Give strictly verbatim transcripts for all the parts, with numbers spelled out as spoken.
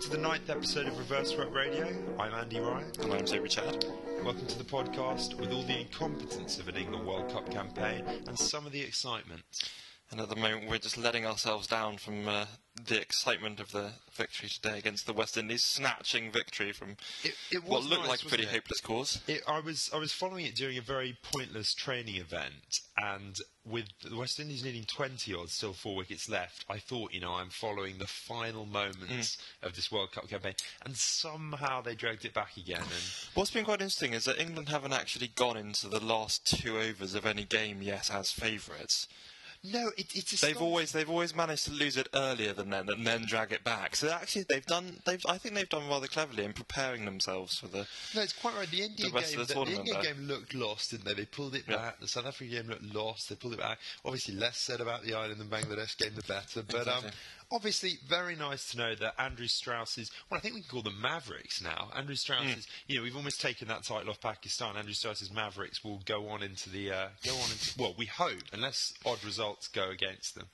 to the ninth episode of Reverse Swept Radio. I'm Andy Ryan. And I'm Toby Chad. Welcome to the podcast with all the incompetence of an England World Cup campaign and some of the excitement. And at the moment we're just letting ourselves down from uh, the excitement of the victory today against the West Indies, snatching victory from it, it what looked nice, like a pretty it? hopeless cause. It, I was I was following it during a very pointless training event, and with the West Indies needing twenty odds, still four wickets left, I thought, you know, I'm following the final moments mm. of this World Cup campaign, and somehow they dragged it back again. And what's been quite interesting is that England haven't actually gone into the last two overs of any game yet as favourites. No, it, it's they've always they've always managed to lose it earlier than then and then drag it back. So actually, they've done they've I think they've done rather cleverly in preparing themselves for the. No, it's quite right. The India the rest game, of the, the, the tournament, India though. game looked lost, didn't they? They pulled it Yeah. back. The South African game looked lost. They pulled it back. Obviously, less said about the Ireland and Bangladesh game, the better. But Exactly. um, obviously, very nice to know that Andrew Strauss's. Well, I think we can call them Mavericks now. Andrew Strauss's. Mm. You know, we've almost taken that title off Pakistan. Andrew Strauss's Mavericks will go on into the. Uh, go on into. Well, we hope, unless odd results go against them.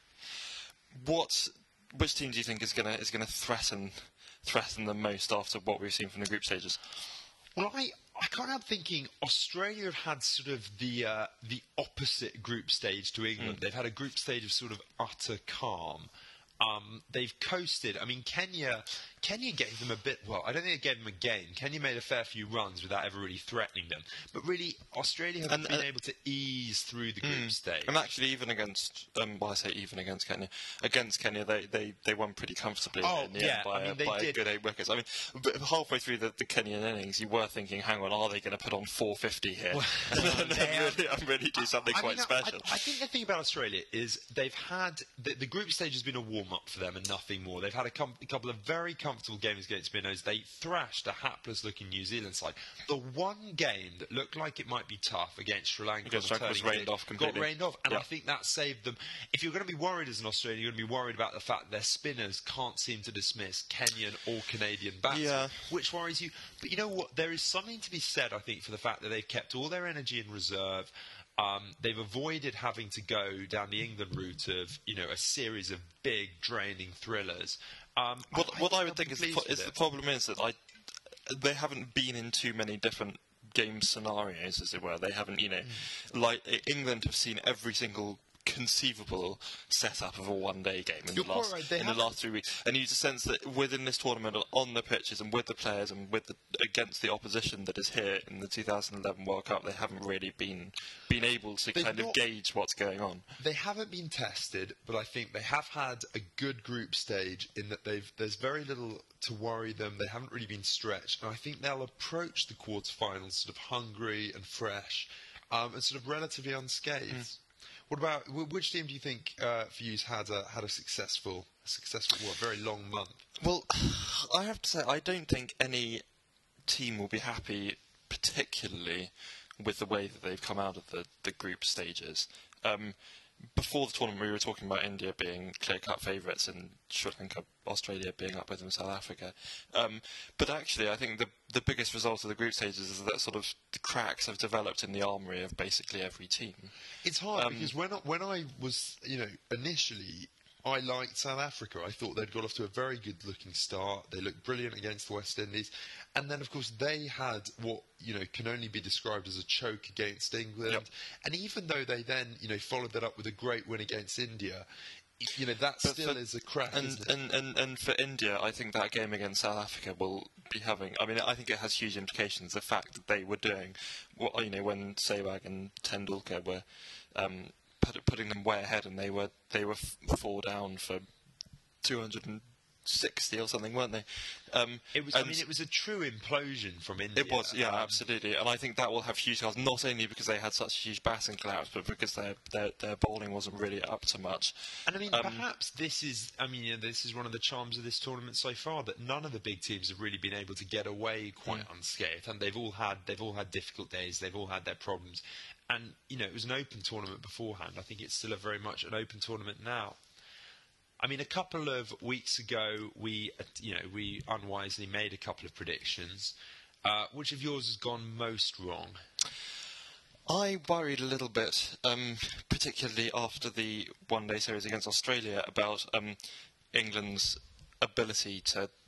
What, which team do you think is gonna is gonna threaten threaten them most after what we've seen from the group stages? Well, I, I can't help thinking Australia have had sort of the uh, the opposite group stage to England. Mm. They've had a group stage of sort of utter calm. Um, they've coasted. I mean, Kenya Kenya gave them a bit. Well, I don't think they gave them a game. Kenya made a fair few runs without ever really threatening them. But really, Australia haven't And, been uh, able to ease through the group mm, stage. And actually, even against, um, well, I say even against Kenya, against Kenya, they, they, they won pretty comfortably Oh, in the yeah, end by, I mean, a, they by a did. good eight wickets. I mean, but halfway through the, the Kenyan innings, you were thinking, hang on, are they going to put on four fifty here? Well, and they then have- really, and really do something I quite mean, special. I, I think the thing about Australia is they've had the, the group stage has been a warm-up for them and nothing more. They've had a, com- a couple of very comfortable games against minnows. They thrashed a hapless-looking New Zealand side. The one game that looked like it might be tough against Sri Lanka, Against on Sri Lanka was turning rained day, off completely. got rained off, and Yeah. I think that saved them. If you're going to be worried as an Australian, you're going to be worried about the fact that their spinners can't seem to dismiss Kenyan or Canadian batsmen, Yeah. which worries you. But you know what? There is something to be said, I think, for the fact that they've kept all their energy in reserve. Um, they've avoided having to go down the England route of, you know, a series of big, draining thrillers. Um, What, I, what I think would they'll think be is the, pleased pro- with is the it. problem is that I, they haven't been in too many different game scenarios, as it were. They haven't, you know, Mm. like I- England have seen every single conceivable setup of a one-day game in, You're the last, quite right, they in the haven't. last three weeks, and you just sense that within this tournament, on the pitches and with the players and with the, against the opposition that is here in the two thousand eleven World Cup, they haven't really been been able to They've kind not- of gauge what's going on. They haven't been tested, but I think they have had a good group stage in that they've there's very little to worry them. They haven't really been stretched, and I think they'll approach the quarterfinals sort of hungry and fresh, um, and sort of relatively unscathed. Mm. What about wh- which team do you think uh, for you had a had a successful successful what very long month? Well, I have to say, I don't think any team will be happy, particularly with the way that they've come out of the, the group stages. Um, before the tournament, we were talking about India being clear-cut favourites and Sri Lanka, Australia being up with them, South Africa. Um, but actually, I think the the biggest result of the group stages is that sort of the cracks have developed in the armoury of basically every team. It's hard Um, because when I, when I was, you know, initially, I liked South Africa. I thought they'd got off to a very good-looking start. They looked brilliant against the West Indies, and then, of course, they had what you know can only be described as a choke against England. Yep. And even though they then, you know, followed that up with a great win against India, you know, that But still for- is a crack, And, isn't it? and, and, and for India, I think that game against South Africa will be having. I mean, I think it has huge implications. The fact that they were doing, what you know, when Sehwag and Tendulkar were um, put, putting them way ahead, and they were they were f- four down for two hundred sixty or something, weren't they? Um, It was. I and mean, it was a true implosion from India. It was, yeah, Um, absolutely, and I think that will have huge costs, not only because they had such a huge batting collapse, but because their their, their bowling wasn't really up to much. And I mean, Um, perhaps this is, I mean, you know, this is one of the charms of this tournament so far, that none of the big teams have really been able to get away quite Mm. unscathed, and they've all had, they've all had difficult days, they've all had their problems, and you know, it was an open tournament beforehand. I think it's still a very much an open tournament now. I mean, a couple of weeks ago, we, uh, you know, we unwisely made a couple of predictions. Uh, which of yours has gone most wrong? I worried a little bit, um, particularly after the one-day series against Australia, about um, England's ability to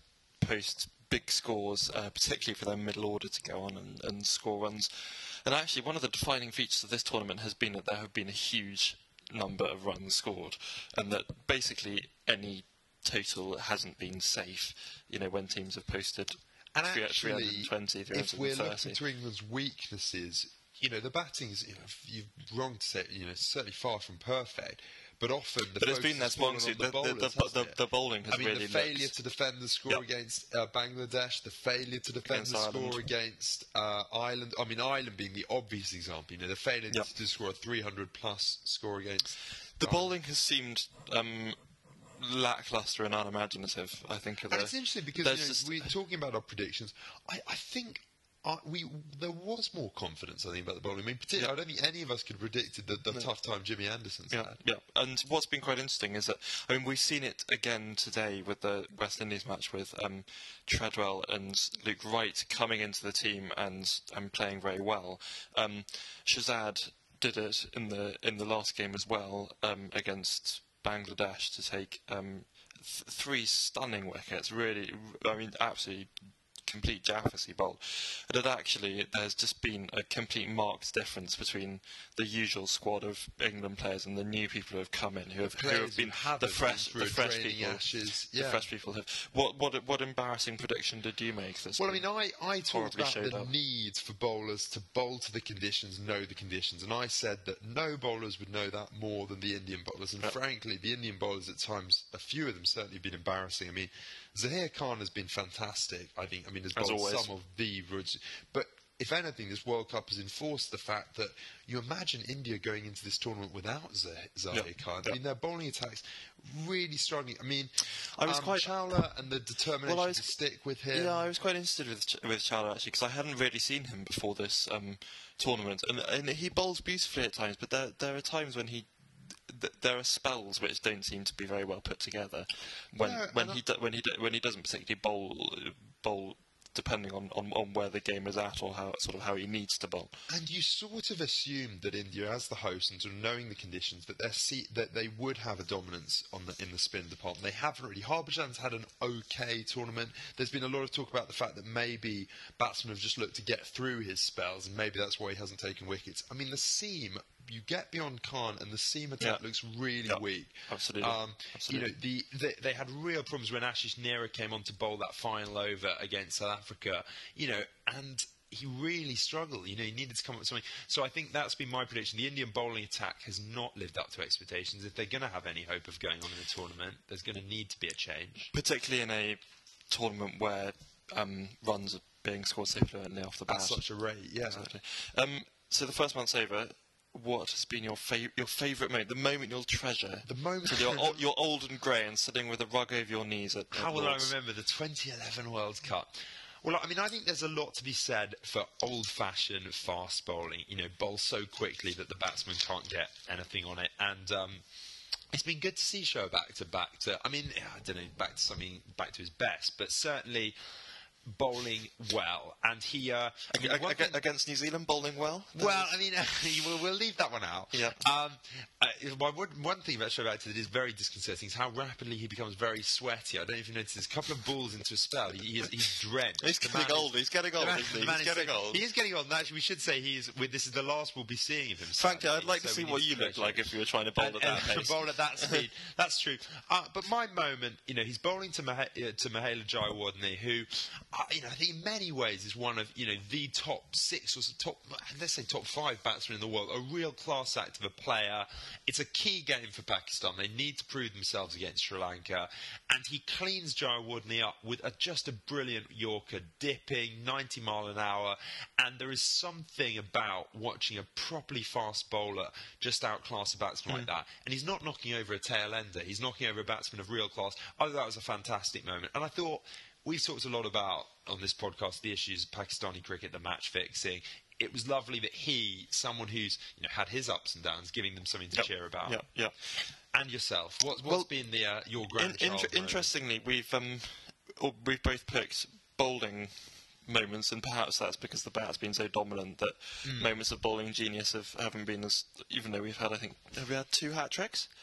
post big scores, uh, particularly for their middle order to go on and, and score runs. And actually, one of the defining features of this tournament has been that there have been a huge number of runs scored, and that basically any total hasn't been safe, you know, when teams have posted and three, actually, three twenty, three if we're thirty. looking to England's weaknesses, you know, the batting is, you know, you're wrong to say, you know, certainly far from perfect. But often the but it's focus been has there's one fallen the, on the, the bowlers, the, hasn't the, it? the bowling has I mean, really the failure looked... to defend the score Yep. against uh, Bangladesh, the failure to defend Against the score Ireland. against uh, Ireland. I mean, Ireland being the obvious example. You know, the failure Yep. to score a three hundred plus score against. The Ireland. bowling has seemed um, lacklustre and unimaginative, I think. Of And the, it's interesting because there's you know, just- we're talking about our predictions. I, I think uh, we there was more confidence, I think, about the bowling. I mean, particularly, Yeah. I don't think any of us could have predicted the, the tough time Jimmy Anderson's Yeah, had. yeah. And what's been quite interesting is that, I mean, we've seen it again today with the West Indies match with um, Treadwell and Luke Wright coming into the team and, and playing very well. Um, Shahzad did it in the in the last game as well um, against Bangladesh to take um, th- three stunning wickets. Really, I mean, absolutely complete Jaffers he bowled. But actually, there's just been a complete marked difference between the usual squad of England players and the new people who have come in, who have, who Players have been who haven't the been fresh, through the a fresh draining people. Ashes. The Yeah. fresh people have. What what what embarrassing prediction did you make? This Well, I mean, I, I talked horribly about showed the up. need for bowlers to bowl to the conditions, know the conditions, and I said that no bowlers would know that more than the Indian bowlers. And Yep. frankly, the Indian bowlers at times, a few of them certainly have been embarrassing. I mean, Zaheer Khan has been fantastic. I think, I mean, has As bowled always. some of the roots. But if anything, this World Cup has enforced the fact that you imagine India going into this tournament without Zah- Zaheer Yep. Khan. I Yep. mean, their bowling attacks really struggling. I mean, I was um, quite- Chawla and the determination Well, I was- to stick with him. Yeah, I was quite interested with Ch- with Chawla actually because I hadn't really seen him before this um, tournament, and and he bowls beautifully at times, but there there are times when he. th- There are spells which don't seem to be very well put together. When No, when and he do, when he do, when he doesn't particularly bowl bowl depending on, on, on where the game is at or how sort of how he needs to bowl. And you sort of assumed that India, as the host, and sort of knowing the conditions, that they see that they would have a dominance on the in the spin department. They haven't really. Harbhajan's had an okay tournament. There's been a lot of talk about the fact that maybe batsmen have just looked to get through his spells, and maybe that's why he hasn't taken wickets. I mean, the seam. You get beyond Khan, and the seam attack Yeah. looks really Yeah. weak. Absolutely. Um, Absolutely. You know, the, the they had real problems when Ashish Nehra came on to bowl that final over against South Africa. You know, and he really struggled. You know, he needed to come up with something. So I think that's been my prediction. The Indian bowling attack has not lived up to expectations. If they're going to have any hope of going on in the tournament, there's going to need to be a change. Particularly in a tournament where um, runs are being scored so fluently off the bat. At such a rate, yeah. Exactly. Um, so the first month's over. What has been your fav- your favourite moment? The moment you'll treasure. The moment- Till you're, o- you're old and grey and sitting with a rug over your knees at. How at will I Lord's. remember the twenty eleven World Cup? Well, I mean, I think there's a lot to be said for old-fashioned fast bowling. You know, bowl so quickly that the batsman can't get anything on it, and um, it's been good to see Shoaib back to back to. I mean, I don't know, back to something, back to his best, but certainly bowling well. And he, uh, I mean, Ag- one ag- thing- against New Zealand, bowling well. well, I mean, we'll, we'll leave that one out. Yeah. Um, uh, one, one thing about Shoaib Akhtar that is very disconcerting is how rapidly he becomes very sweaty. I don't know if you noticed, there's a couple of balls into a spell. He, he is, he's drenched. He's The getting man is- old. He's getting old. the man- Isn't the he? man He's is getting so- old. He is getting old. And actually, we should say he's. With, this is the last we'll be seeing of him. Frankly, I'd sadly, like to so see we what need you to looked treasure like it. if you were trying to bowl And- at that and pace. bowl at that speed. That's true. Uh, but my moment, you know, he's bowling to Mah- uh, to Mahela Jayawardene, who, uh, you know, I think in many ways is one of you know the top six or s- top, let's say top five batsmen in the world. A real class act of a player. It's a key game for Pakistan. They need to prove themselves against Sri Lanka, and he cleans Jayawardene up with a, just a brilliant Yorker, dipping ninety mile an hour. And there is something about watching a properly fast bowler just outclass a batsman like that. And he's not knocking over a tail ender. He's knocking over a batsman of real class. I thought that was a fantastic moment. And I thought we've talked a lot about on this podcast the issues of Pakistani cricket, the match fixing. It was lovely that he, someone who's you know had his ups and downs, giving them something to Yep. cheer about. Yeah, yeah. And yourself, what's, what's Well, been the uh, your In, grandchild inter- moment? interestingly, we've um, or we've both picked bowling moments, and perhaps that's because the bat's been so dominant that moments of bowling genius have haven't been as. Even though we've had, I think, have we had two hat tricks?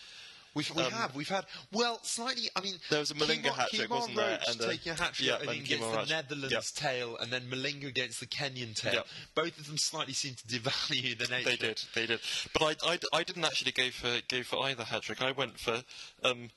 We've, we Um, have. We've had, well, slightly, I mean... There was a Malinga Keemon- hat-trick, Keemon wasn't there? Roach And, uh, taking a hat-trick, yeah, I think, and against Keemon the Roach. Netherlands Yep. tail, and then Malinga against the Kenyan tail. Yep. Both of them slightly seem to devalue the nature. They did, they did. But I, I, I didn't actually go for go for either hat-trick. I went for um,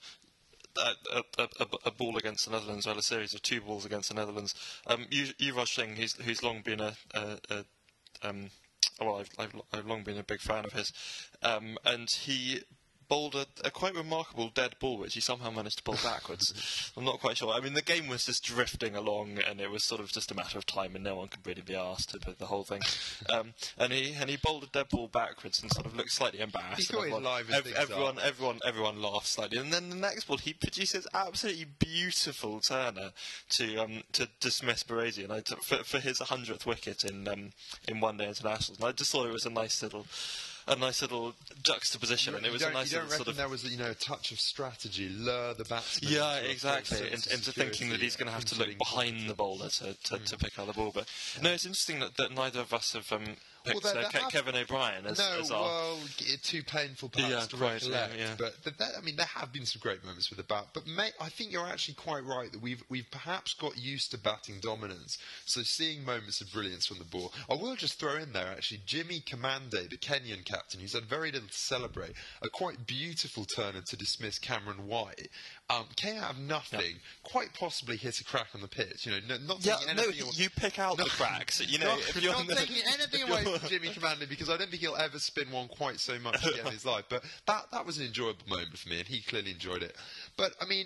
a, a, a, a ball against the Netherlands, well, a series of two balls against the Netherlands. Um, Yuvraj Singh, who's, who's long been a... a, a um, well, I've, I've, I've long been a big fan of his. Um, and he... bowled a, a quite remarkable dead ball, which he somehow managed to bowl backwards. I'm not quite sure. I mean, the game was just drifting along, and it was sort of just a matter of time, and no one could really be asked to put the whole thing. Um, and he and he bowled a dead ball backwards, and sort of looked slightly embarrassed. He thought he'd everyone, liven ev- things everyone, up. everyone, everyone laughed slightly. And then the next ball, he produces absolutely beautiful turner to um, to dismiss Baresi, and I t- for, for his hundredth wicket in um, in one day internationals. And I just thought it was a nice little. A nice little juxtaposition, and it was you a don't, nice you don't little reckon sort of there was, you know, a touch of strategy, lure the batsman. yeah, into a exactly, false and, sense of into thinking that security, he's going to have to into look behind the incompetence. bowler to, to, to pick out the ball. But no, it's interesting that, that neither of us have um, picked Well, there- uh, there Ke- have- Kevin O'Brien as, No, as our. well, g- too painful perhaps Yeah, to quite, yeah, recollect. yeah. But, but that, I mean, there have been some great moments with the bat. But mate, I think you're actually quite right that we've we've perhaps got used to batting dominance. So seeing moments of brilliance from the ball. I will just throw in there actually Jimmy Kamande, the Kenyan captain, who's had very little to celebrate. A quite beautiful turner to dismiss Cameron White. Um, came out of nothing, quite possibly hit a crack on the pitch. You know, no, not Yeah, taking no, anything away- you pick out No, the cracks. You know, not, if you're not the- taking anything if away you're- from Jimmy Kamande because I don't think he'll ever spin one quite so much again in his life. But that that was an enjoyable moment for me, and he clearly enjoyed it. But I mean,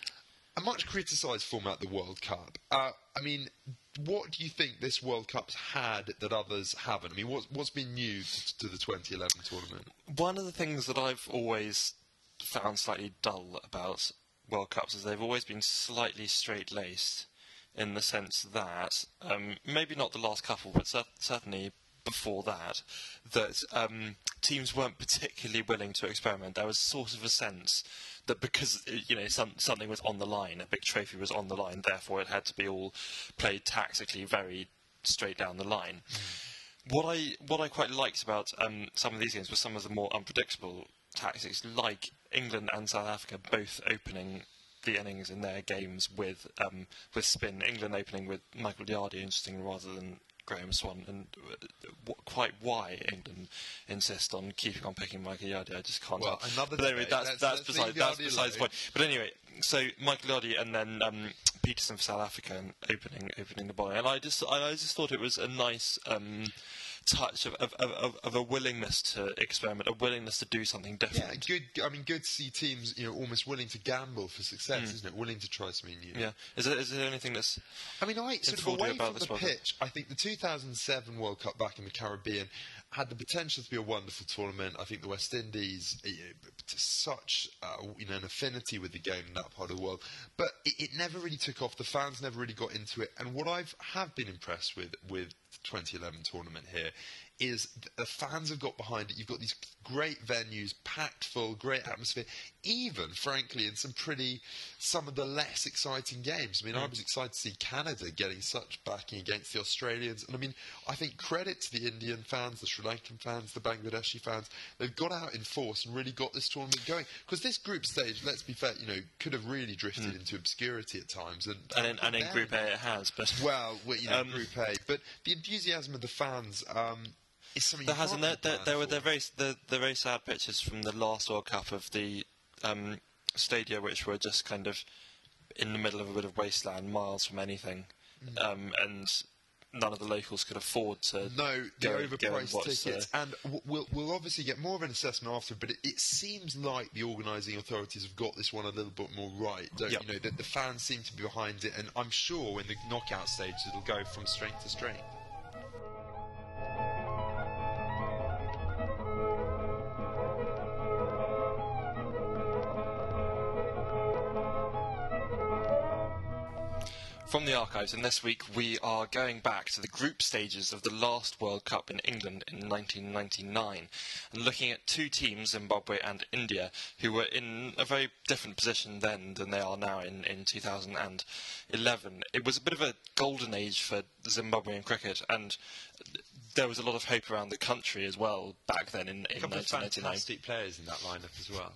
a much criticised format, the World Cup. Uh, I mean, what do you think this World Cup's had that others haven't? I mean, what's what's been new to, to the twenty eleven tournament? One of the things that I've always found slightly dull about World Cups is they've always been slightly straight-laced in the sense that, um, maybe not the last couple, but cer- certainly before that, that um, teams weren't particularly willing to experiment. There was sort of a sense that because, you know, some, something was on the line, a big trophy was on the line, therefore it had to be all played tactically very straight down the line. Mm. What I what I quite liked about um, some of these games was some of the more unpredictable tactics, like England and South Africa both opening the innings in their games with um, with spin. England opening with Michael Yardy, interesting, rather than Graham Swan, and uh, w- quite why England insist on keeping on picking Michael Yardy, I just can't. Well, tell. another but anyway, debate. that's Let's- that's let's beside leave that's Yardy besides the alone. point. But anyway, so Michael Yardy and then um, Peterson for South Africa and opening opening the bowling, and I just I, I just thought it was a nice. Um, touch of, of, of, of a willingness to experiment, a willingness to do something different. Yeah, good. I mean, good to see teams, you know, almost willing to gamble for success, Mm. isn't it? Willing to try something new. Yeah. Is there, is there anything that's... I mean, I sort of Informed you away about from this the World Cup? pitch. I think the two thousand seven World Cup back in the Caribbean had the potential to be a wonderful tournament. I think the West Indies, you know, to such uh, you know an affinity with the game in that part of the world, but it, it never really took off. The fans never really got into it. And what I've have been impressed with with the twenty eleven tournament here is the fans have got behind it. You've got these great venues, packed full, great atmosphere, even, frankly, in some pretty, some of the less exciting games. I mean, mm. I was excited to see Canada getting such backing against the Australians. And I mean, I think credit to the Indian fans, the Sri Lankan fans, the Bangladeshi fans. They've got out in force and really got this tournament going. Because this group stage, let's be fair, you know, could have really drifted mm. into obscurity at times. And, and, in, and in Group A it has, but... Well, you know, um, Group A. But the enthusiasm of the fans... Um, There hasn't there, there, there were there very the, the very sad pictures from the last World Cup of the um, stadia, which were just kind of in the middle of a bit of wasteland, miles from anything, mm. um, and none of the locals could afford to. No, the go, overpriced go and watch tickets, the... and we'll we'll obviously get more of an assessment after. But it, it seems like the organising authorities have got this one a little bit more right. Don't yep. you know that the fans seem to be behind it, and I'm sure in the knockout stage it'll go from strength to strength. From the archives, and this week we are going back to the group stages of the last World Cup in England in nineteen ninety-nine, and looking at two teams, Zimbabwe and India, who were in a very different position then than they are now in, in two thousand eleven. It was a bit of a golden age for Zimbabwean cricket, and there was a lot of hope around the country as well back then in, in a couple nineteen ninety-nine. of fantastic players in that lineup as well.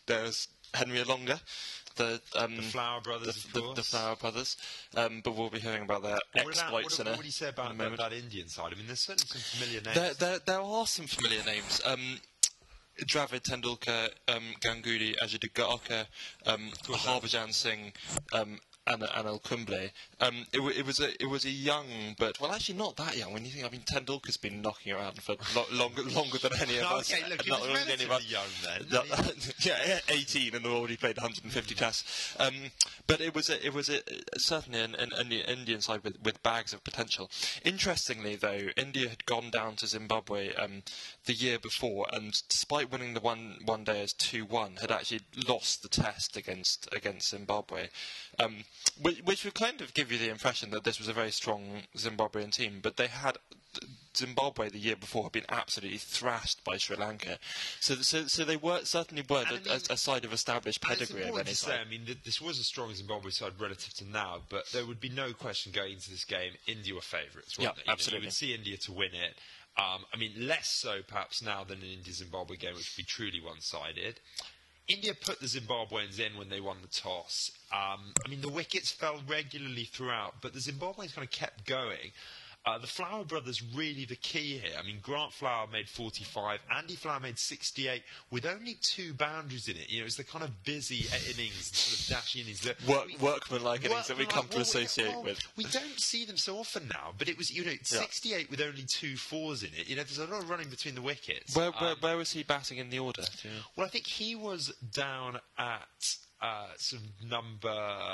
there's Henry Alonga, the um, The Flower Brothers, the, of the, course. the Flower Brothers. Um, but we'll be hearing about their What, about, what, exploits in what a, would you say in a about that, moment. that Indian side? I mean, there's certainly some familiar names. There, there, there are some familiar names. Um, Dravid, Tendulkar, um, Ganguly, Ajay Agarkar, um, Harbhajan Singh, um, and Anil Kumble. Um, it, w- it was a it was a young, but well, actually not that young. When you think, I mean, Tendulkar's been knocking around for lo- longer longer than any of us. Okay, look, he Not was longer than any of us. relatively young then. No, yeah, eighteen and already played one hundred fifty tests. Um, but it was a, it was a, certainly an, an, an Indian side with, with bags of potential. Interestingly, though, India had gone down to Zimbabwe um, the year before, and despite winning the one one day as two one, had actually lost the test against against Zimbabwe. Um, which, which would kind of give you the impression that this was a very strong Zimbabwean team, but they had Zimbabwe the year before had been absolutely thrashed by Sri Lanka, so so, so they were certainly were And I a, mean, a, a side of established And it's pedigree of important any to say, side. I mean, th- this was a strong Zimbabwe side relative to now, but there would be no question going into this game, India were favourites, Yeah, weren't they? You know, absolutely. you would see India to win it. Um, I mean, less so perhaps now than an India-Zimbabwe game, which would be truly one-sided. India put the Zimbabweans in when they won the toss. Um, I mean, the wickets fell regularly throughout, but the Zimbabweans kind of kept going. Uh, the Flower brothers really the key here. I mean, Grant Flower made forty-five, Andy Flower made sixty-eight, with only two boundaries in it. You know, it's the kind of busy innings, sort of dashy innings that Work, we- workman-like innings that we Workman-like, come to well, associate well, with. We don't see them so often now, but it was, you know, sixty-eight with only two fours in it. You know, there's a lot of running between the wickets. Where, where, Um, where was he batting in the order? Do you know? well, I think he was down at uh, sort of number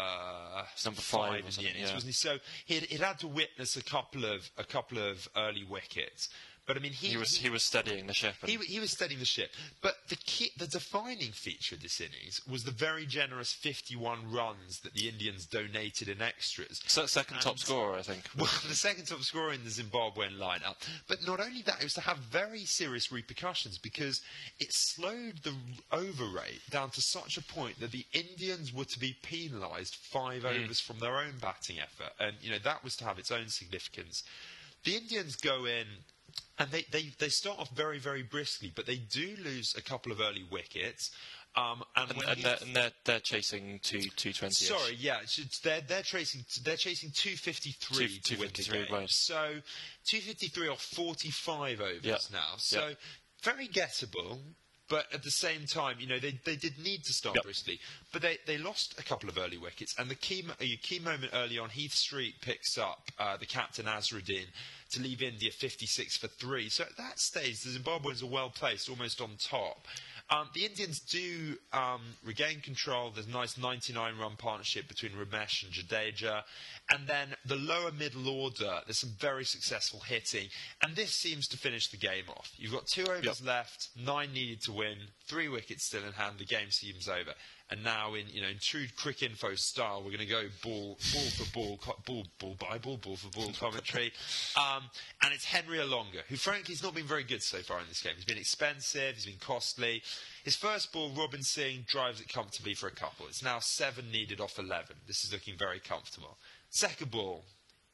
Number five or in the something, innings, yeah. wasn't he? So he'd, he'd had to witness a couple of a couple of early wickets. But I mean, he, He was he, he was steadying the ship. And he, he was steadying the ship. But the key, the defining feature of this innings was the very generous fifty-one runs that the Indians donated in extras. so, second top and- scorer, I think. Well, the second top scorer in the Zimbabwean lineup. But not only that, it was to have very serious repercussions because it slowed the over rate down to such a point that the Indians were to be penalised five Mm. overs from their own batting effort. And, you know, that was to have its own significance. The Indians go in and they, they, they start off very, very briskly, but they do lose a couple of early wickets. Um, and And, when and, you- they're, and they're, they're chasing two two twenty. Sorry, yeah, it's, it's, they're they're chasing they're chasing two fifty-three Two- to win the 253, game. right. So two fifty-three or forty-five overs Yeah. now. So Yeah. very gettable. But at the same time, you know, they, they did need to start Yep. briskly. But they, they lost a couple of early wickets. And the key, mo- a key moment early on, Heath Street picks up uh, the captain Azharuddin to leave India fifty-six for three. So at that stage, the Zimbabweans are well placed, almost on top. Um, the Indians do um, regain control. There's a nice ninety-nine run partnership between Ramesh and Jadeja. And then the lower middle order, there's some very successful hitting. And this seems to finish the game off. You've got two overs Yep. left, nine needed to win, three wickets still in hand, the game seems over. And now, in you know, in true Crick Info style, we're going to go ball, ball for ball, co- ball, ball by ball, ball for ball commentary. Um, and it's Henry Alonga, who frankly has not been very good so far in this game. He's been expensive, he's been costly. His first ball, Robin Singh drives it comfortably for a couple. It's now seven needed off eleven. This is looking very comfortable. Second ball,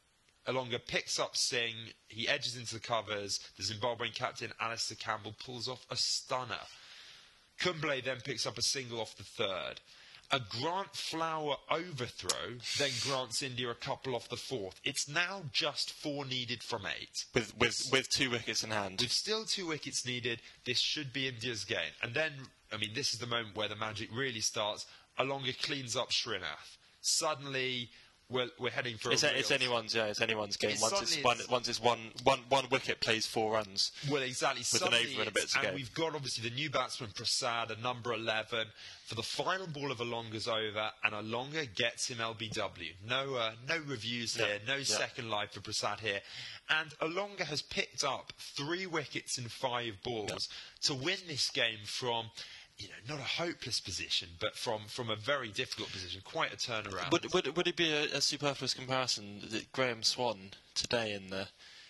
Alonga picks up Singh, he edges into the covers. The Zimbabwean captain, Alistair Campbell, pulls off a stunner. Kumble then picks up a single off the third. A Grant Flower overthrow then grants India a couple off the fourth. It's now just four needed from eight. with with with two wickets in hand. With still two wickets needed, this should be India's game. And then, I mean, this is the moment where the magic really starts. Alonga cleans up Srinath. Suddenly, we're, we're heading for It's, a a, it's real- anyone's yeah, it's anyone's game. It's Once it's suddenly one it's- once it's one one one wicket plays four runs. Well, exactly. With an Suddenly over and a bit it's- to and go. we've got obviously the new batsman Prasad, a number eleven, for the final ball of Alonga's over, and Alonga gets him L B W. No, uh, no reviews Yeah, here, no yeah. second life for Prasad here, and Alonga has picked up three wickets in five balls to win this game from. You know, not a hopeless position, but from, from a very difficult position, quite a turnaround. Would would would it be a, a superfluous comparison that Graham Swan today in the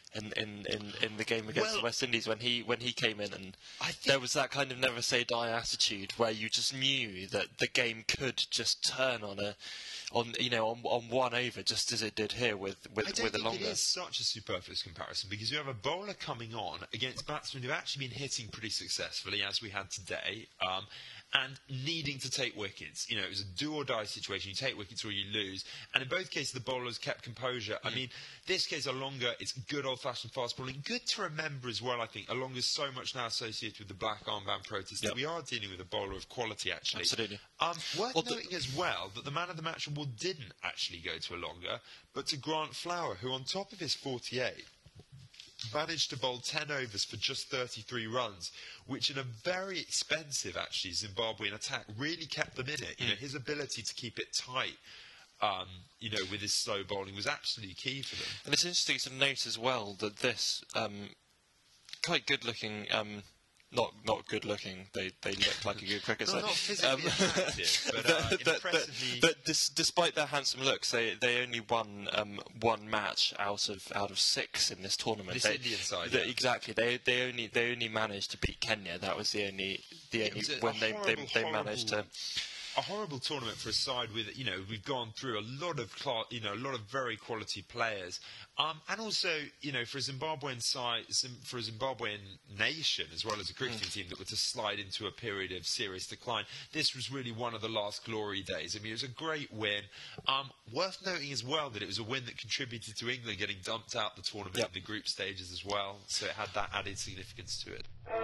in in, in, in the game against Well, the West Indies when he when he came in, and I think- there was that kind of never say die attitude where you just knew that the game could just turn on a on you know on, on one over, just as it did here with with, I don't with a think longer. it is such a superfluous comparison because you have a bowler coming on against batsmen who've actually been hitting pretty successfully, as we had today, um, and needing to take wickets. You know, it was a do-or-die situation. You take wickets or you lose. And in both cases, the bowlers kept composure. Mm. I mean, this case, Olonga, it's good old-fashioned fast bowling. Good to remember as well, I think. Olonga's so much now associated with the black armband protest yep. that we are dealing with a bowler of quality, actually. Absolutely. Um, worth well, the- noting as well that the man of the match award didn't actually go to Olonga, but to Grant Flower, who on top of his forty-eight managed to bowl ten overs for just thirty-three runs, which in a very expensive, actually, Zimbabwean attack really kept them in it. You know, his ability to keep it tight, um, you know, with his slow bowling was absolutely key for them. And it's interesting to note as well that this um, quite good-looking, um, not not good-looking, they they look like a good cricket No, side. not physically Um, attractive, but uh, that- that- that- impressively... But dis- despite their handsome looks, they they only won um, one match out of out of six in this tournament. This they, Indian side, they- yeah. Exactly. They they only they only managed to beat Kenya. That was the only the It only was a- when a they, they horrible, they managed to. horrible- a horrible tournament for a side with, you know, we've gone through a lot of, cla- you know, a lot of very quality players, um, and also, you know, for a Zimbabwean side, Zim- for a Zimbabwean nation as well as a cricketing mm. team that were to slide into a period of serious decline, this was really one of the last glory days. I mean, it was a great win. Um, worth noting as well that it was a win that contributed to England getting dumped out the tournament yep. in the group stages as well, so it had that added significance to it.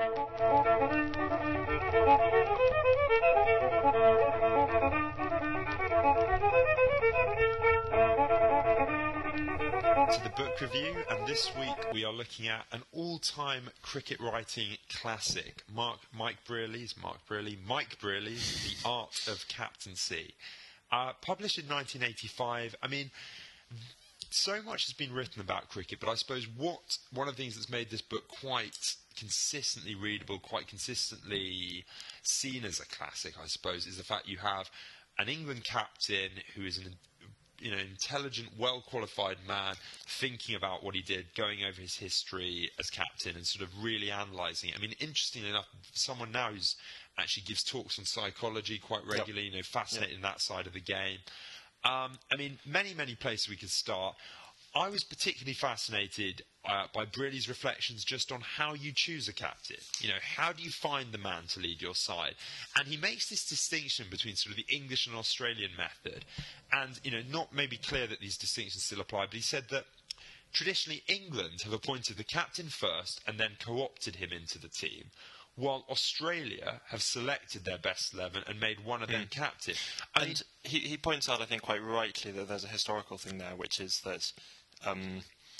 To the book review, and this week we are looking at an all-time cricket writing classic, Mark Mike Brearley's Mark Brearley Mike Brearley's The Art of Captaincy, uh, published in nineteen eighty-five. I mean, so much has been written about cricket, but I suppose what one of the things that's made this book quite consistently readable, quite consistently seen as a classic, I suppose, is the fact you have an England captain who is an you know, intelligent, well-qualified man thinking about what he did, going over his history as captain and sort of really analysing it. I mean, interestingly enough, someone now who's actually gives talks on psychology quite regularly, yep. you know, fascinated yep. in that side of the game. Um, I mean, many, many places we could start. I was particularly fascinated uh, by Brearley's reflections just on how you choose a captain. You know, how do you find the man to lead your side? And he makes this distinction between sort of the English and Australian method. And, you know, not maybe clear that these distinctions still apply, but he said that traditionally England have appointed the captain first and then co-opted him into the team, while Australia have selected their best eleven and made one of them mm. captain. I and mean, he, he points out, I think quite rightly, that there's a historical thing there, which is that um,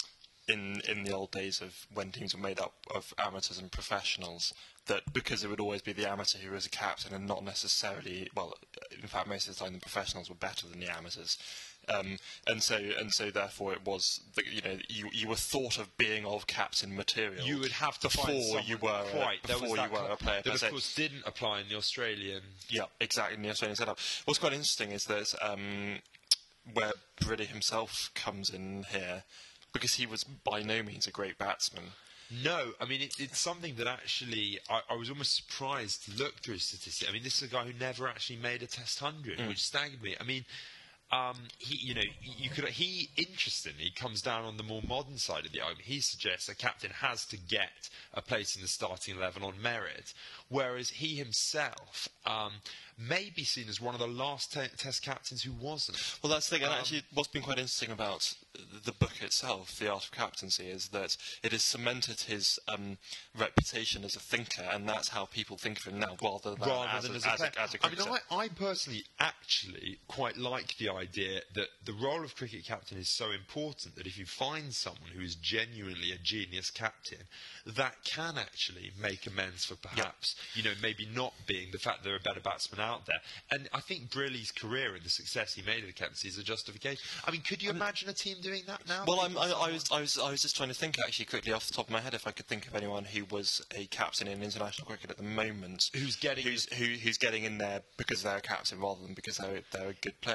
in in the old days of when teams were made up of amateurs and professionals, that because it would always be the amateur who was a captain and not necessarily, well, in fact, most of the time the professionals were better than the amateurs. Um, and so, and so, therefore, it was that, you know, you you were thought of being of captain material. You would have to before find you were quite a, before you were a player. That, of course, didn't apply in the Australian. Yeah, exactly, in the Australian setup. What's quite interesting is that um, where Brearley himself comes in here, because he was by no means a great batsman. No, I mean, it, it's something that actually I, I was almost surprised to look through his statistics. I mean, this is a guy who never actually made a Test hundred, mm. which staggered me. I mean, um, he, you know, you could he interestingly comes down on the more modern side of the argument. He suggests a captain has to get a place in the starting eleven on merit, whereas he himself um, may be seen as one of the last te- Test captains who wasn't. Well, that's the thing. And Um, actually, what's been quite interesting about the book itself, The Art of Captaincy, is that it has cemented his um, reputation as a thinker, and that's how people think of him now, rather than rather as, than a, as a as, player. a, as a I mean, cricketer. I, I personally actually quite like the idea that the role of cricket captain is so important that if you find someone who is genuinely a genius captain, that can actually make amends for perhaps, yep. you know, maybe not being the fact that there are better batsmen out there. And I think Brearley's career and the success he made in the captaincy is a justification. I mean, could you um, imagine a team doing that now? Well, I'm, I, I was, I was, I was just trying to think actually quickly off the top of my head if I could think of anyone who was a captain in international cricket at the moment who's getting who's who, who's getting in there because they're a captain rather than because they're they're a good player. It's, and it's I,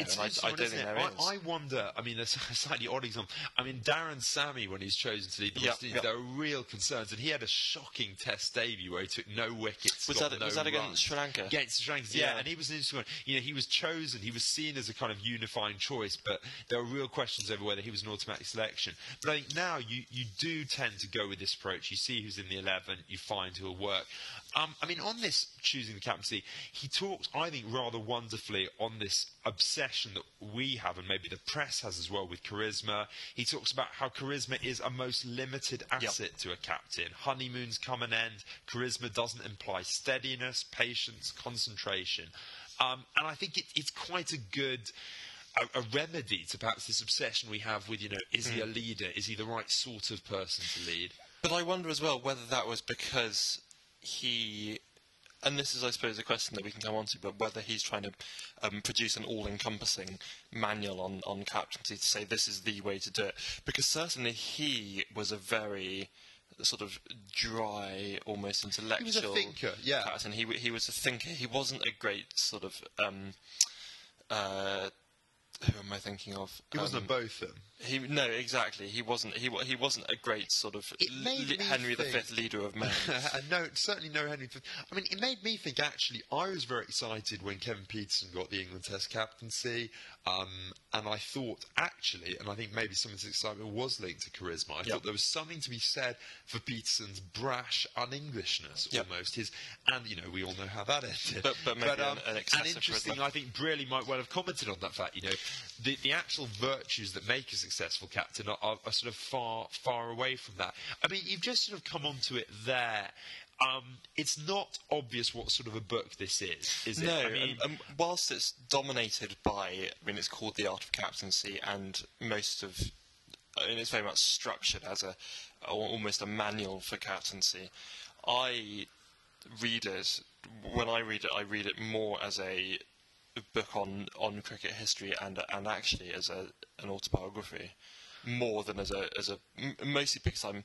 one, don't isn't think it? there I, is. I wonder. I mean, there's a slightly odd example. I mean, Darren Sammy, when he's chosen to lead the Yep, West Indies, yep. there are real concerns, and he had a shocking Test debut where he took no wickets. Was got that no was that runs. against Sri Lanka? Against Sri Lanka, yeah. Yeah. And he was an interesting one. You know, he was chosen. He was seen as a kind of unifying choice, but there are real questions over whether he was an automatic selection. But I think now you you do tend to go with this approach. You see who's in the eleven, you find who'll work. Um, I mean, on this choosing the captaincy, he talks, I think, rather wonderfully on this obsession that we have, and maybe the press has as well, with charisma. He talks about how charisma is a most limited asset yep. to a captain. Honeymoons come and end. Charisma doesn't imply steadiness, patience, concentration. Um, and I think it, it's quite a good... A, a remedy to perhaps this obsession we have with, you know, is mm. he a leader? Is he the right sort of person to lead? But I wonder as well whether that was because he, and this is, I suppose, a question that we can come on to, but whether he's trying to um, produce an all-encompassing manual on, on captaincy to say this is the way to do it. Because certainly he was a very sort of dry, almost intellectual... He was a thinker, yeah. Captain. He, he was a thinker. He wasn't a great sort of... Um, uh, who am I thinking of? He wasn't um, a Botham. He no, exactly. He wasn't. He he wasn't a great sort of li Henry the Fifth leader of men. No, certainly no Henry the Fifth. I mean, it made me think. Actually, I was very excited when Kevin Peterson got the England Test captaincy, um, and I thought actually, and I think maybe some of his excitement was linked to charisma. I yep. thought there was something to be said for Peterson's brash un-Englishness, yep. almost his, and you know we all know how that ended. But but maybe but, um, an, an excessive and interesting. charisma. I think Brearley might well have commented on that fact. You know, the the actual virtues that make a successful captain are, are, are sort of far, far away from that. I mean, you've just sort of come onto it there. Um, it's not obvious what sort of a book this is, is it? No, I mean, and, and whilst it's dominated by, I mean, it's called The Art of Captaincy, and most of, I mean, it's very much structured as a, almost a manual for captaincy. I read it, when I read it, I read it more as a book on, on cricket history and and actually as a an autobiography, more than as a as a mostly because I'm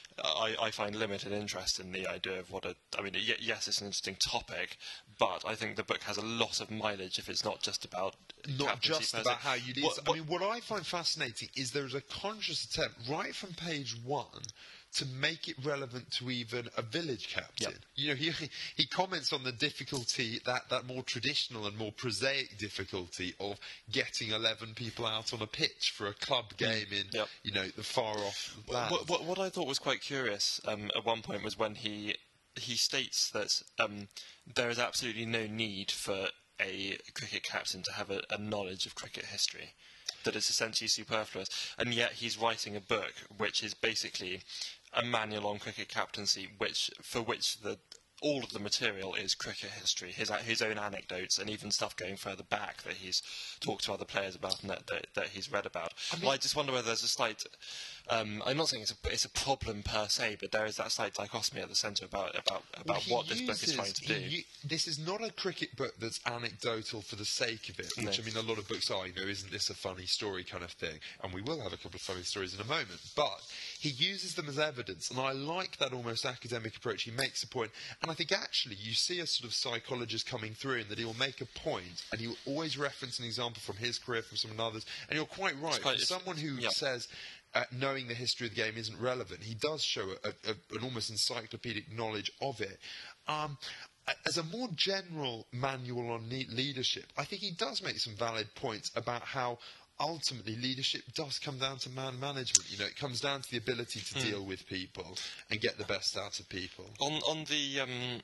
I, I find limited interest in the idea of what a I mean y yes it's an interesting topic, but I think the book has a lot of mileage if it's not just about not just person. about how you do. What, I mean, what I find fascinating is there is a conscious attempt right from page one to make it relevant to even a village captain. Yep. You know, he he comments on the difficulty, that, that more traditional and more prosaic difficulty of getting eleven people out on a pitch for a club game in, yep. you know, the far off land. What, what, what I thought was quite curious um, at one point was when he he states that um, there is absolutely no need for a cricket captain to have a, a knowledge of cricket history, that it's essentially superfluous, and yet he's writing a book which is basically a manual on cricket captaincy, which for which the all of the material is cricket history, his his own anecdotes, and even stuff going further back that he's talked to other players about and that that, that he's read about. I, mean, well, I just wonder whether there's a slight. Um, I'm not saying it's a, it's a problem per se, but there is that slight dichotomy at the centre about about, about well, what this book is trying to do. He, this is not a cricket book that's anecdotal for the sake of it, which, no. I mean, a lot of books are, you know, isn't this a funny story kind of thing? And we will have a couple of funny stories in a moment. But he uses them as evidence, and I like that almost academic approach. He makes a point, and I think actually you see a sort of psychologist coming through in that he will make a point, and he will always reference an example from his career, from some others, and you're quite right. Quite, for someone who yeah. says... Uh, knowing the history of the game isn't relevant, he does show a, a, an almost encyclopedic knowledge of it. Um, as a more general manual on leadership, I think he does make some valid points about how ultimately leadership does come down to man management. You know, it comes down to the ability to mm. deal with people and get the best out of people. On on the um,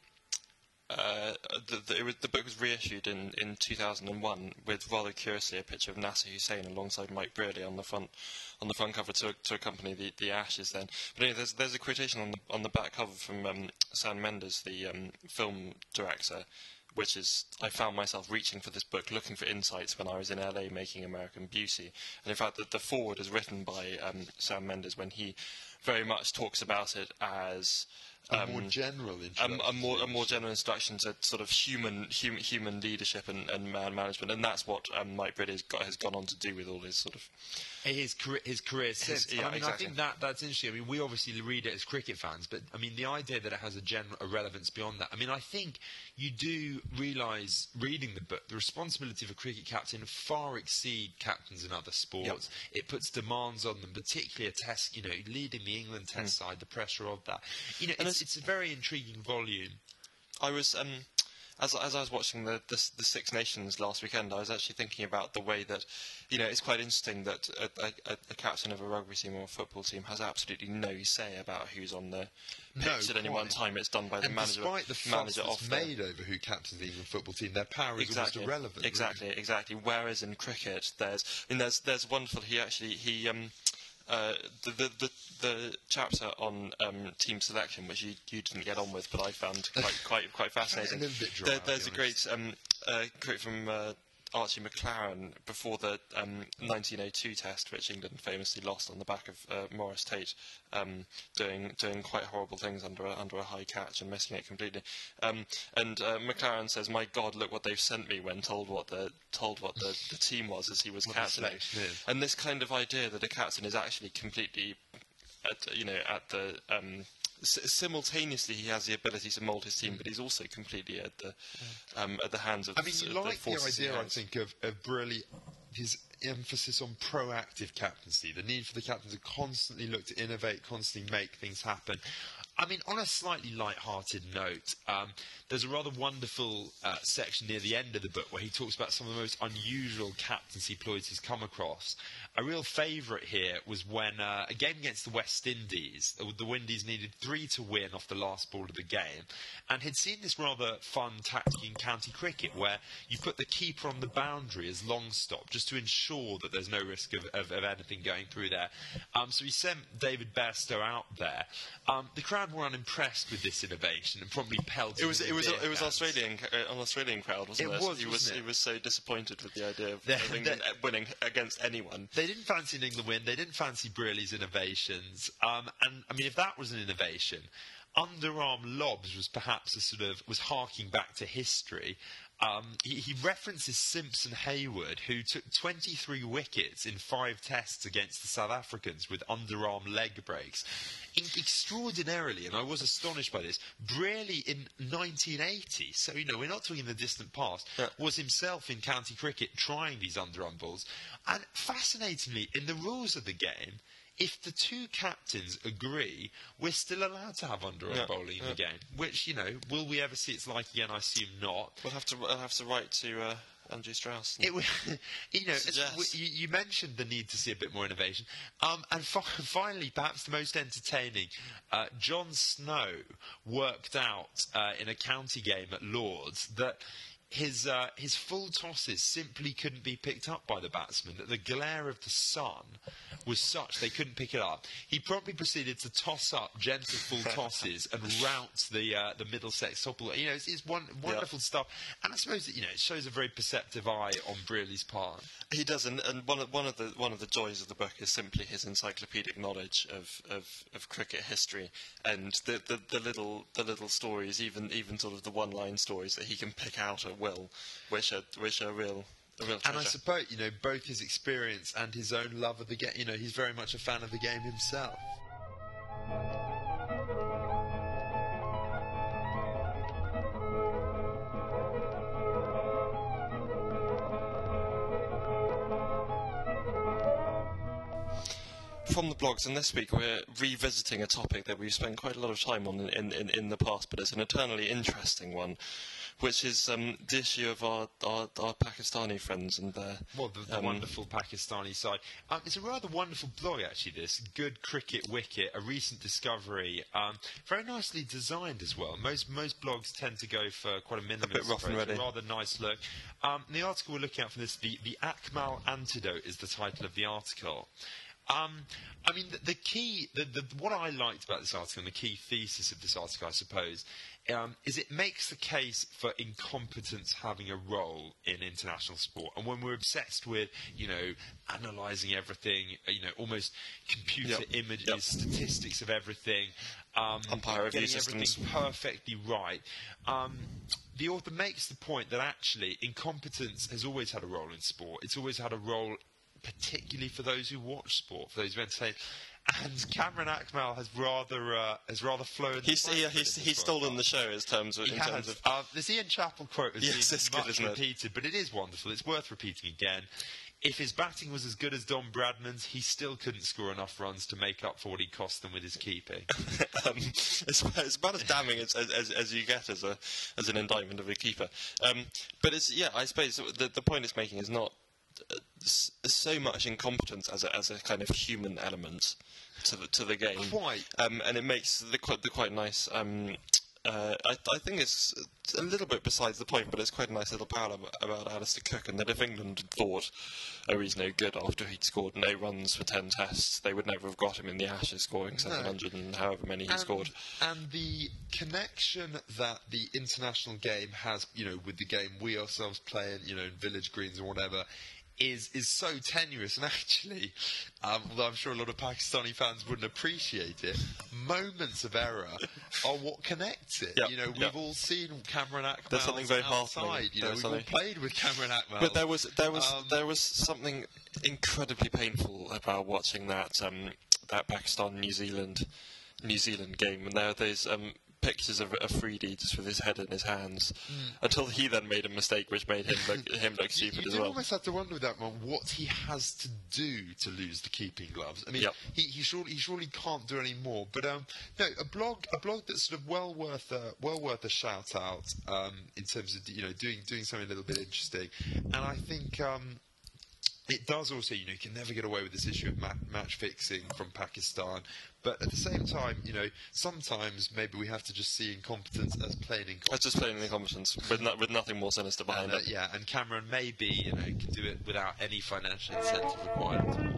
uh, the, the, it was, the book was reissued in, in two thousand one with, rather curiously, a picture of Nasser Hussain alongside Mike Brearley on the front on the front cover to, to accompany the, the Ashes then. But anyway, there's, there's a quotation on the, on the back cover from um, Sam Mendes, the um, film director, which is, I found myself reaching for this book, looking for insights when I was in L A making American Beauty. And in fact, the, the foreword is written by um, Sam Mendes when he very much talks about it as A more general introduction. A, a more a more general introduction to sort of human human, human leadership and, and man management, and that's what um, Mike Brady has, got, has gone on to do with all his sort of his career. His career since. His, yeah, I mean, exactly. I think that that's interesting. I mean, we obviously read it as cricket fans, but I mean, the idea that it has a general a relevance beyond that. I mean, I think you do realise, reading the book, the responsibility of a cricket captain far exceed captains in other sports. Yep. It puts demands on them, particularly a test. You know, leading the England Test mm. side, the pressure of that. You know, it's, it's a very intriguing volume. I was, um, as, as I was watching the, the the Six Nations last weekend, I was actually thinking about the way that, you know, it's quite interesting that a, a, a captain of a rugby team or a football team has absolutely no say about who's on the pitch no, at any one time. It's done by the and manager. Despite the fuss that's made over who captains the England football team, their power is exactly, almost irrelevant. Exactly, really. exactly. Whereas in cricket, there's, I mean, there's, there's wonderful. He actually he. Um, Uh, the, the the the chapter on um, team selection, which you, you didn't get on with, but I found quite quite quite fascinating. a bit dry, there, there's a great um, uh, quote from uh, Archie McLaren before the um, nineteen oh two Test, which England famously lost on the back of uh, Morris Tate um, doing doing quite horrible things under a, under a high catch and missing it completely. Um, and uh, McLaren says, "My God, look what they've sent me," when told what the told what the, the team was as he was what captaining. And this kind of idea that a captain is actually completely, at, you know, at the um, simultaneously he has the ability to mould his team, but he's also completely at the um, at the hands of. I mean, you the, like the, the idea, I think, of, of Briley, his emphasis on proactive captaincy, the need for the captain to constantly look to innovate, constantly make things happen. I mean, on a slightly light-hearted note, um, there's a rather wonderful uh, section near the end of the book where he talks about some of the most unusual captaincy ploys he's come across. A real favourite here was when uh, a game against the West Indies, the Windies needed three to win off the last ball of the game, and he'd seen this rather fun tactic in county cricket where you put the keeper on the boundary as long stop just to ensure that there's no risk of, of, of anything going through there. Um, so he sent David Bairstow out there. Um, the crowd were unimpressed with this innovation and probably pelted. It was it was it was Australian uh, an Australian crowd, wasn't it? It was. He was it? he was so disappointed with the idea of, they're, of England winning against anyone. They didn't fancy an England win. They didn't fancy Brearley's innovations. Um, and I mean, if that was an innovation, underarm lobs was perhaps a sort of was harking back to history. Um, he, he references Simpson Hayward, who took twenty-three wickets in five tests against the South Africans with underarm leg breaks. In, extraordinarily, and I was astonished by this, Brearley in nineteen eighty, so, you know, we're not talking the distant past, yeah. was himself in county cricket trying these underarm balls. And fascinatingly, in the rules of the game, if the two captains agree, we're still allowed to have underarm yeah, bowling in yeah. the game. Which, you know, will we ever see its like again? I assume not. We'll have to. I'll have to write to uh, Andrew Strauss. It, you know, it's, you, you mentioned the need to see a bit more innovation, um, and fi finally, perhaps the most entertaining, uh, John Snow worked out uh, in a county game at Lords that. His, uh, his full tosses simply couldn't be picked up by the batsman, that the glare of the sun was such they couldn't pick it up. He promptly proceeded to toss up gentle full tosses and rout the uh, the Middlesex top. You know, it's, it's one, wonderful yeah. stuff. And I suppose that, you know, it shows a very perceptive eye on Brearley's part. He does, and, and one, of, one, of the, one of the joys of the book is simply his encyclopedic knowledge of, of, of cricket history and the, the, the, little, the little stories, even, even sort of the one-line stories that he can pick out at will, which are, which are real... A real and I suppose, you know, both his experience and his own love of the game, you know, he's very much a fan of the game himself. From the blogs, and this week we're revisiting a topic that we've spent quite a lot of time on in, in, in the past, but it's an eternally interesting one, which is um, the issue of our, our, our Pakistani friends and their... Well, the, the um, wonderful Pakistani side. Um, it's a rather wonderful blog, actually, this. Good Cricket Wicket, a recent discovery. Um, very nicely designed as well. Most most blogs tend to go for quite a minimalist a bit rough and ready. A rather nice look. Um, the article we're looking at from this, the, the Akmal Antidote is the title of the article. Um, I mean, the, the key, the, the, what I liked about this article and the key thesis of this article, I suppose, um, is it makes the case for incompetence having a role in international sport. And when we're obsessed with, you know, analysing everything, you know, almost computer Yep. images, Yep. statistics of everything, um, Umpire review getting everything systems. perfectly right, um, the author makes the point that actually incompetence has always had a role in sport. It's always had a role, particularly for those who watch sport, for those who entertain. And Cameron Akmal has rather uh, has rather flown. He's yeah, he's he's stolen the show in terms of He in has. terms of Uh, this Ian Chappell quote has Yes, been it's good, much isn't it? repeated, but it is wonderful. It's worth repeating again. If his batting was as good as Don Bradman's, he still couldn't score enough runs to make up for what he cost them with his keeping. um, it's, it's about as damning as, as, as you get as a as an indictment of a keeper. Um, but it's yeah, I suppose the the point it's making is not uh, s- so much incompetence as a as a kind of human element to the to the game. Quite. Um, and it makes the quite the quite nice. Um, Uh, I, I think it's a little bit besides the point, but it's quite a nice little parallel about Alistair Cook. And that if England had thought, oh, he's no good after he'd scored no runs for ten tests, they would never have got him in the Ashes, scoring seven hundred and however many he and, scored. And the connection that the international game has, you know, with the game we ourselves play in, you know, in village greens or whatever, is is so tenuous. And actually, um, although I'm sure a lot of Pakistani fans wouldn't appreciate it, moments of error are what connects it. Yep, You know, we've yep. all seen Cameron Akmal There's something very heartening. outside. You know, There's we've all something- played with Cameron Akmal. But there was there was Um, there was something incredibly painful about watching that um, that Pakistan New Zealand New Zealand game, and there are those um, pictures of Afridi just with his head in his hands, until he then made a mistake which made him look him look You, stupid you as do well. almost have to wonder with that one what he has to do to lose the keeping gloves. I mean, Yep. he, he surely he surely can't do any more. But um, no, a blog a blog that's sort of well worth a well worth a shout out um, in terms of, you know, doing doing something a little bit interesting. And I think um, it does also, you know, you can never get away with this issue of ma- match fixing from Pakistan. But at the same time, you know, sometimes maybe we have to just see incompetence as plain incompetence. That's just plain incompetence with no, with nothing more sinister behind And, uh, it. yeah, and Cameron maybe, you know, can do it without any financial incentive required.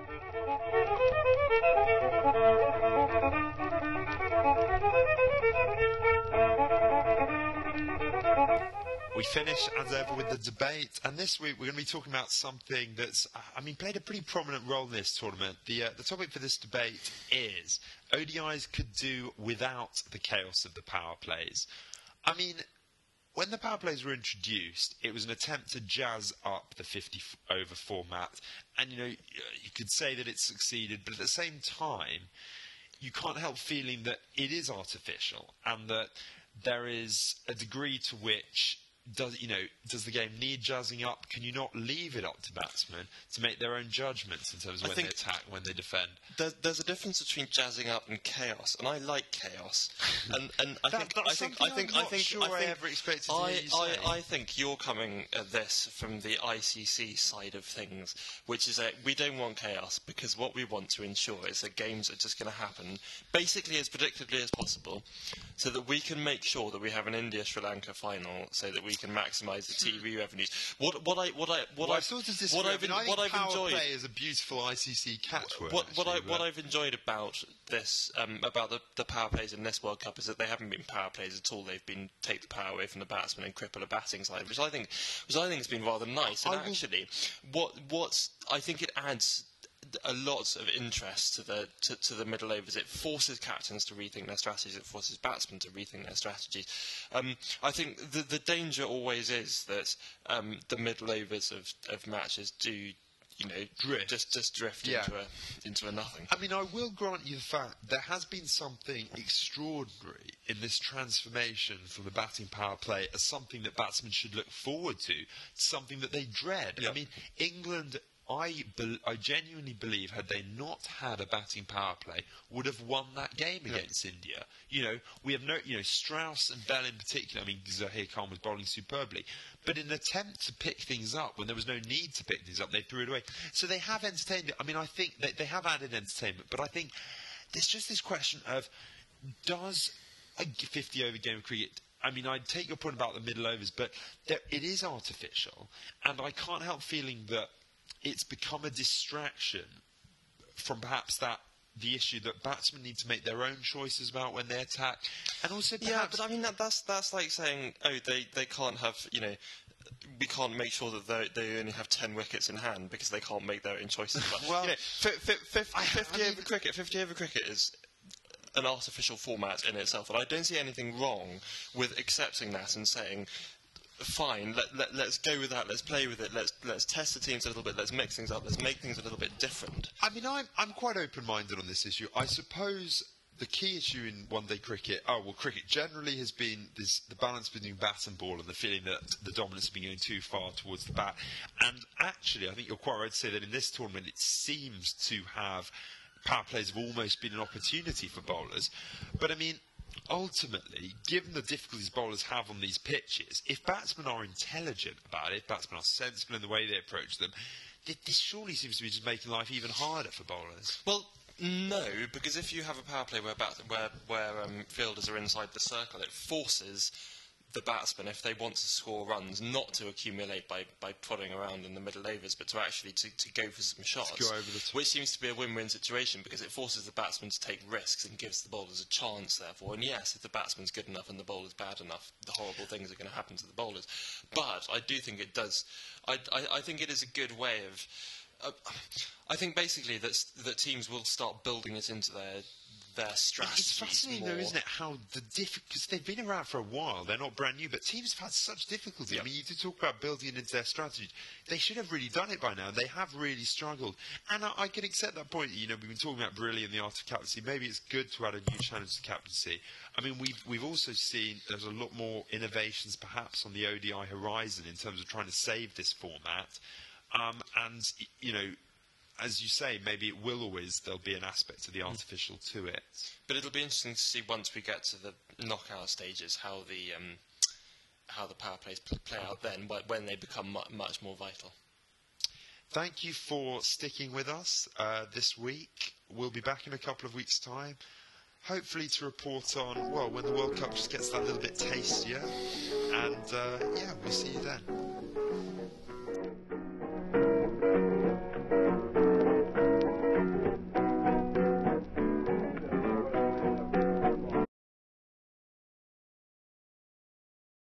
We finish, as ever, with the debate, and this week we're going to be talking about something that's, I mean, played a pretty prominent role in this tournament. The uh, the topic for this debate is O D Is could do without the chaos of the power plays. I mean, when the power plays were introduced, it was an attempt to jazz up the fifty over format, and you know, you could say that it succeeded, but at the same time, you can't help feeling that it is artificial, and that there is a degree to which does you know does the game need jazzing up? Can you not leave it up to batsmen to make their own judgments in terms of I when think- they attack, when they defend? There's, there's a difference between jazzing up and chaos, and I like chaos. And and I That- think that's I think something I think I'm I not think sure I I think ever expected to I, hear you I, say. I think you're coming at this from the I C C side of things, which is that we don't want chaos because what we want to ensure is that games are just going to happen basically as predictably as possible, so that we can make sure that we have an India Sri Lanka final, so that we can maximise the T V revenues. What what I what I what Well, I I sort of what disagree. I've I mean, I what think I've power enjoyed. play is a beautiful I C C catchword. What, what, I, actually, what but- I've enjoyed about this, um, about the, the power plays in this World Cup, is that they haven't been power plays at all. They've been take the power away from the batsman and cripple a batting side, which I think, which I think has been rather nice. And I will- actually, what what's I think it adds a lot of interest to the to, to the middle overs. It forces captains to rethink their strategies. It forces batsmen to rethink their strategies. Um, I think the the danger always is that um, the middle overs of, of matches do, you know, Drift. just just drift Yeah. into a into a nothing. I mean, I will grant you the fact there has been something extraordinary in this transformation from the batting power play as something that batsmen should look forward to, to something that they dread. I Yep. mean, England, I, bel I genuinely believe, had they not had a batting power play, would have won that game against India. You know, we have no, you know, Strauss and Bell in particular. I mean, Zahir Khan was bowling superbly, but in an attempt to pick things up when there was no need to pick things up, they threw it away. So they have entertained it. I mean, I think they, they have added entertainment, but I think there's just this question of, does a fifty over game of cricket, I mean, I take your point about the middle overs, but there, it is artificial, and I can't help feeling that it's become a distraction from perhaps that the issue that batsmen need to make their own choices about when they attack, and also perhaps... Yeah, but I mean that, that's that's like saying, oh, they, they can't have, you know, we can't make sure that they they only have ten wickets in hand because they can't make their own choices. About, well, you know, fi- fi- fif- I, fifty I mean, over cricket, fifty over cricket is an artificial format in itself, and I don't see anything wrong with accepting that and saying, fine, let, let, let's go with that, let's play with it, let's let's test the teams a little bit, let's mix things up, let's make things a little bit different. I mean, I'm, I'm quite open-minded on this issue. I suppose the key issue in one-day cricket, oh, well, cricket generally has been this, the balance between bat and ball and the feeling that the dominance has been going too far towards the bat. And actually, I think you're quite right to say that in this tournament it seems to have, power plays have almost been an opportunity for bowlers. But, I mean, ultimately, given the difficulties bowlers have on these pitches, if batsmen are intelligent about it, if batsmen are sensible in the way they approach them, th this surely seems to be just making life even harder for bowlers. Well, no, because if you have a power play where bat where where um, fielders are inside the circle, it forces the batsmen, if they want to score runs, not to accumulate by, by plodding around in the middle overs, but to actually to, to go for some shots, go over the top. Which seems to be a win-win situation because it forces the batsmen to take risks and gives the bowlers a chance, therefore. And yes, if the batsman's good enough and the bowler's bad enough, the horrible things are going to happen to the bowlers. But I do think it does. I, I, I think it is a good way of. Uh, I think basically that that teams will start building it into their their strategies. It's fascinating, more. though, isn't it? How the diff because they've been around for a while, they're not brand new, but teams have had such difficulty. Yep. I mean, you did talk about building it into their strategy. They should have really done it by now. They have really struggled, and I, I can accept that point. You know, we've been talking about Briley and the art of captaincy. Maybe it's good to add a new challenge to captaincy. I mean, we've we've also seen there's a lot more innovations, perhaps, on the O D I horizon in terms of trying to save this format, um, and you know. As you say, maybe it will always, there'll be an aspect of the artificial mm. to it. But it'll be interesting to see once we get to the knockout stages how the um, how the power plays play out then, when they become mu much more vital. Thank you for sticking with us uh, this week. We'll be back in a couple of weeks' time, hopefully to report on, well, when the World Cup just gets that little bit tastier. And, uh, yeah, we'll see you then.